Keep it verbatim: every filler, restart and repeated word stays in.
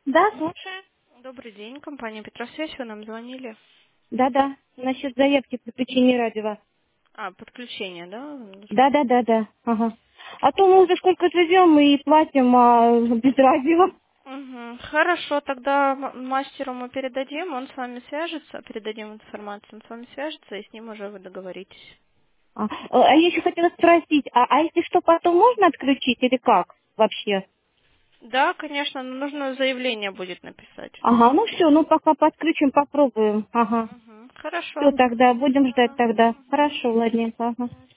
Да, слушаю. Добрый день, компания Петросвязь, вы нам звонили. Да-да, насчет заявки подключения радио. А, подключение, да? нужно? Да-да-да-да, ага. А то мы уже сколько живем и платим а, без радио. Угу. Хорошо, тогда м- мастеру мы передадим, он с вами свяжется, передадим информацию, он с вами свяжется, и с ним уже вы договоритесь. А, а я еще хотела спросить, а, а если что, потом можно отключить или как вообще? Да, конечно, но нужно заявление будет написать. Ага, ну все, ну пока подключим, попробуем. Ага. Угу. Все Хорошо. тогда, будем ждать Да. тогда. Мгм. Хорошо, ладненько, ага.